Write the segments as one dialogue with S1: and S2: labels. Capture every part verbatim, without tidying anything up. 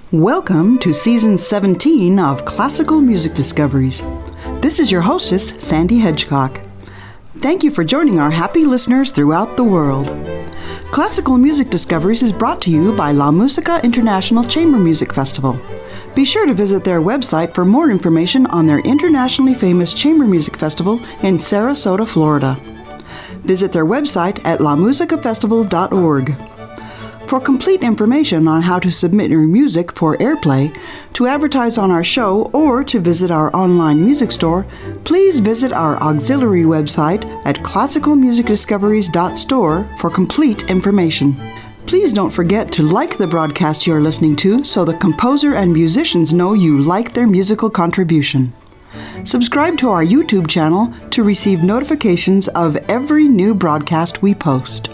S1: Welcome to Season seventeen of Classical Music Discoveries. This is your hostess, Sandy Hedgecock. Thank you for joining our happy listeners throughout the world. Classical Music Discoveries is brought to you by La Musica International Chamber Music Festival. Be sure to visit their website for more information on their internationally famous Chamber Music Festival in Sarasota, Florida. Visit their website at la musica festival dot org. For complete information on how to submit your music for airplay, to advertise on our show, or to visit our online music store, please visit our auxiliary website at classical music discoveries dot store for complete information. Please don't forget to like the broadcast you're listening to so the composer and musicians know you like their musical contribution. Subscribe to our YouTube channel to receive notifications of every new broadcast we post.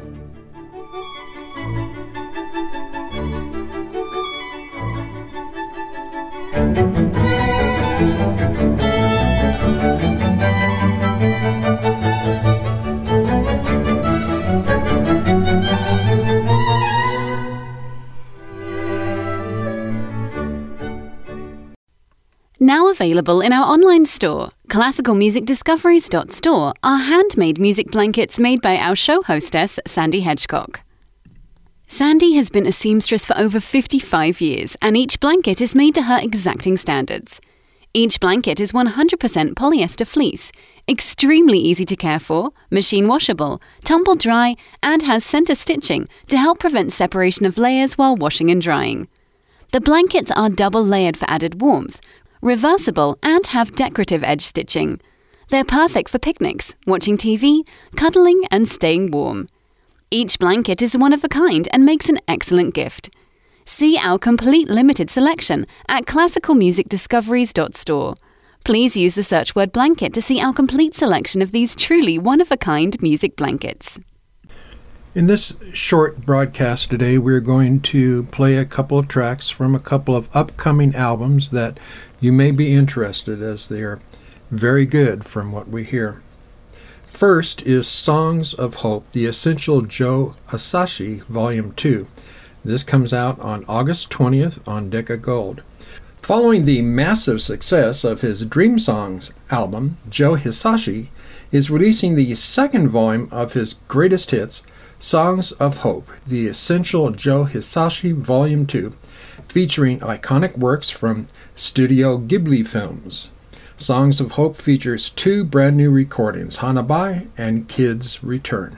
S2: Now available in our online store, classical music discoveries dot store, are handmade music blankets made by our show hostess, Sandy Hedgecock. Sandy has been a seamstress for over fifty-five years, and each blanket is made to her exacting standards. Each blanket is one hundred percent polyester fleece, extremely easy to care for, machine washable, tumble dry, and has center stitching to help prevent separation of layers while washing and drying. The blankets are double layered for added warmth, reversible, and have decorative edge stitching. They're perfect for picnics, watching T V, cuddling, and staying warm. Each blanket is one of a kind and makes an excellent gift. See our complete limited selection at classical music discoveries dot store. Please use the search word blanket to see our complete selection of these truly one-of-a-kind music blankets.
S3: In this short broadcast today, we're going to play a couple of tracks from a couple of upcoming albums that you may be interested, as they are very good from what we hear. First is Songs of Hope, the Essential Joe Hisaishi Volume two. This comes out on August twentieth on Decca Gold. Following the massive success of his Dream Songs album, Joe Hisaishi is releasing the second volume of his greatest hits, Songs of Hope, the Essential Joe Hisaishi Volume two, featuring iconic works from Studio Ghibli films. Songs of Hope features two brand new recordings, Hanabi and Kids Return.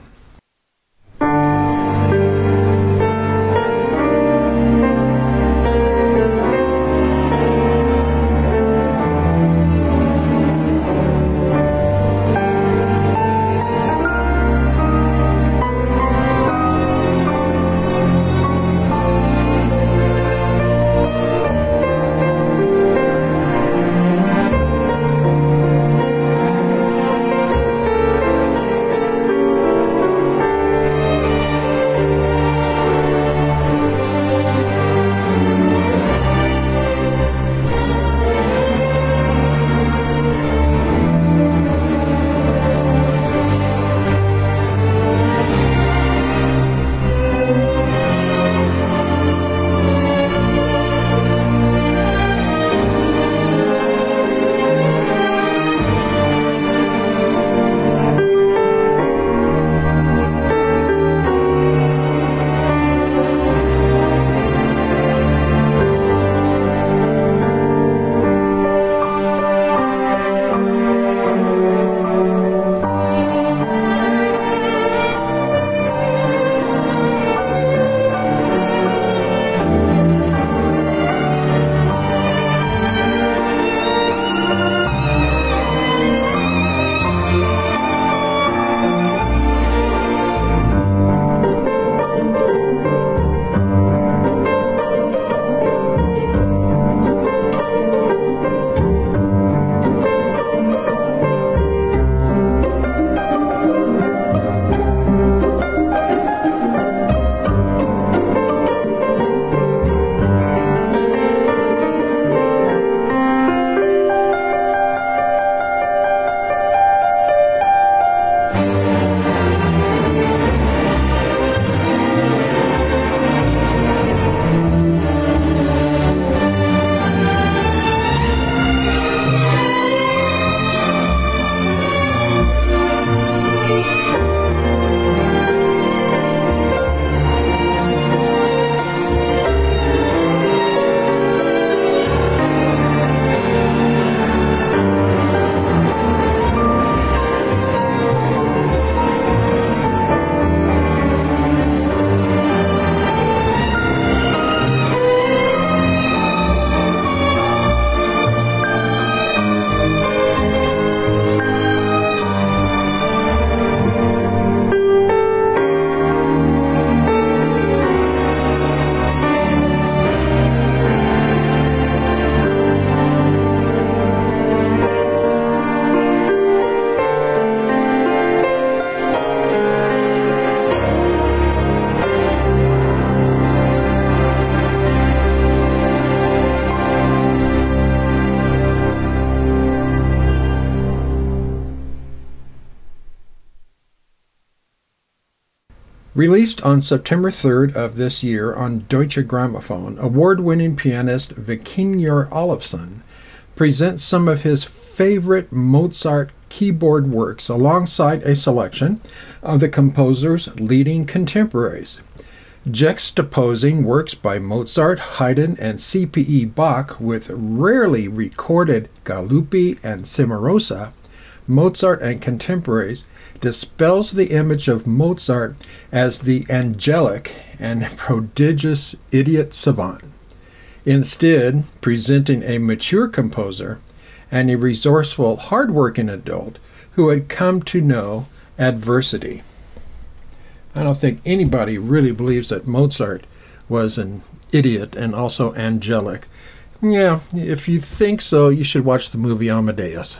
S3: Released on September third of this year on Deutsche Grammophon, award-winning pianist Vikingur Olafsson presents some of his favorite Mozart keyboard works alongside a selection of the composer's leading contemporaries, juxtaposing works by Mozart, Haydn, and C P E Bach with rarely recorded Galuppi and Cimarosa. Mozart and Contemporaries dispels the image of Mozart as the angelic and prodigious idiot savant, instead presenting a mature composer and a resourceful, hard-working adult who had come to know adversity. I don't think anybody really believes that Mozart was an idiot and also angelic. Yeah, if you think so, you should watch the movie Amadeus.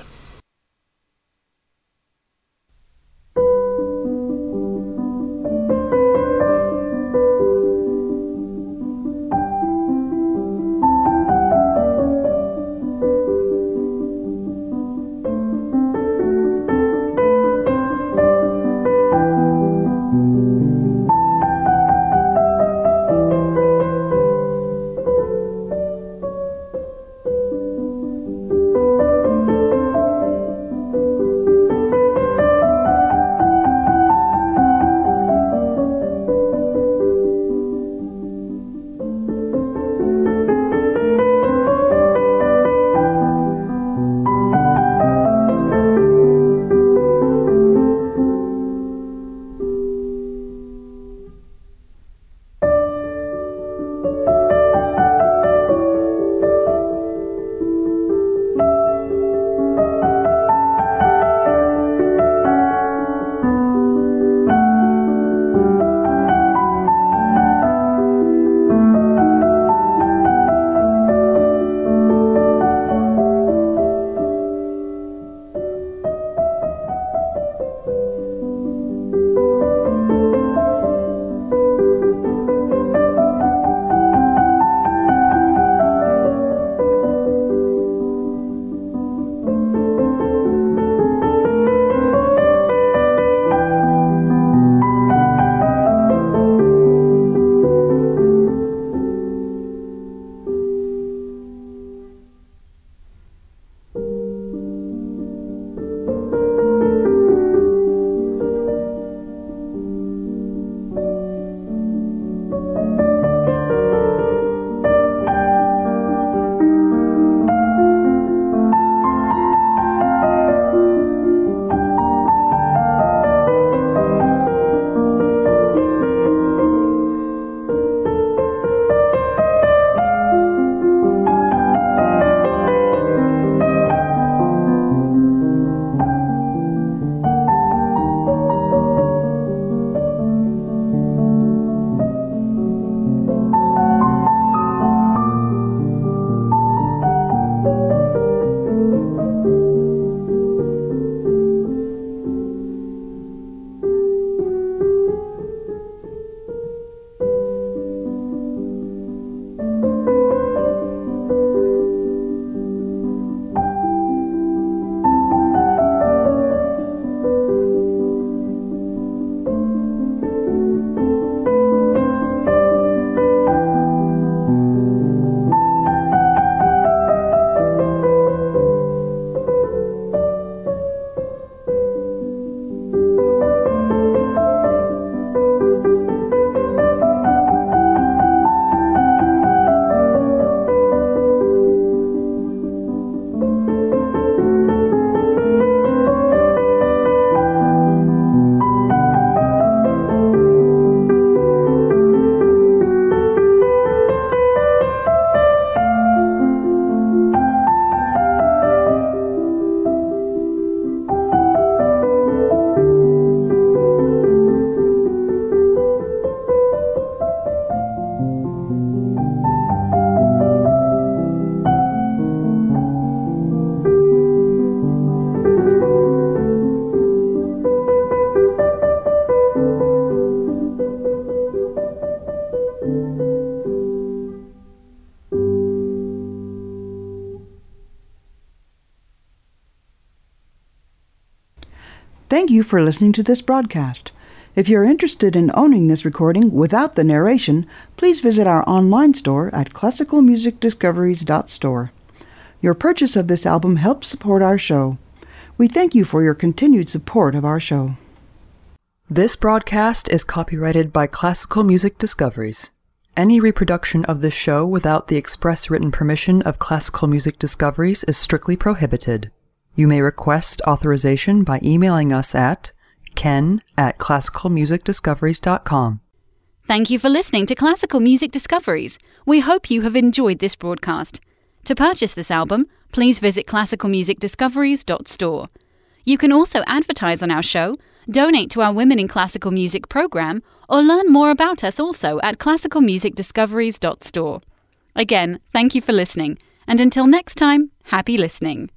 S1: Thank you for listening to this broadcast. If you're interested in owning this recording without the narration, please visit our online store at classical music discoveries dot store. Your purchase of this album helps support our show. We thank you for your continued support of our show.
S4: This broadcast is copyrighted by Classical Music Discoveries. Any reproduction of this show without the express written permission of Classical Music Discoveries is strictly prohibited. You may request authorization by emailing us at ken at classical music discoveries dot com.
S2: Thank you for listening to Classical Music Discoveries. We hope you have enjoyed this broadcast. To purchase this album, please visit classical music discoveries dot store. You can also advertise on our show, donate to our Women in Classical Music program, or learn more about us also at classical music discoveries dot store. Again, thank you for listening, and until next time, happy listening.